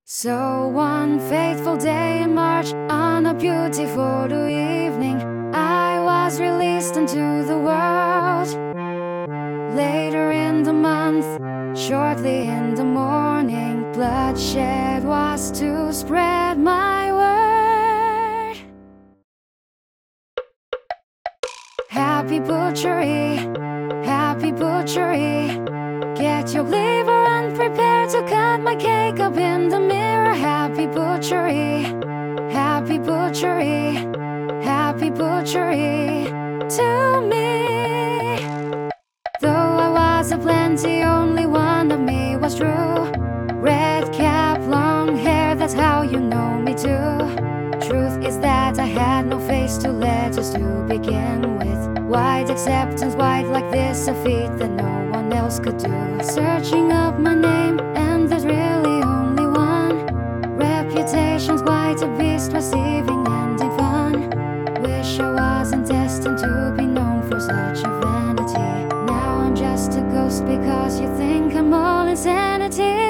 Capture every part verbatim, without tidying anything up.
So one fateful day in March, on a beautiful evening, I was released into the world. Later in the month, shortly in the morning, bloodshed was to spread my word. Happy butchery, happy butchery. Get your liver and prepare to cut my cake up in the mirror. Happy butchery, happy butchery, happy butchery to me. Though I was a plenty, only one of me was true. Red cap, long hair, that's how you know me too. Truth is that I had no face to letters to begin with. White acceptance, white like this, a feat that no one else could do. Searching up my name, and there's really only one. Reputation's quite a beast, receiving ending fun. Wish I wasn't destined to be known for such a vanity. Now I'm just a ghost because you think I'm all insanity.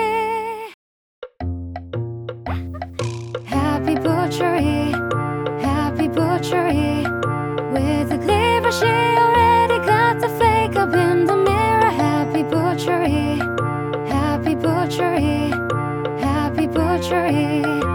Happy butchery, happy butchery. With a cleaver she already cut the fake up in the mirror. Happy butchery, happy butchery, happy butchery.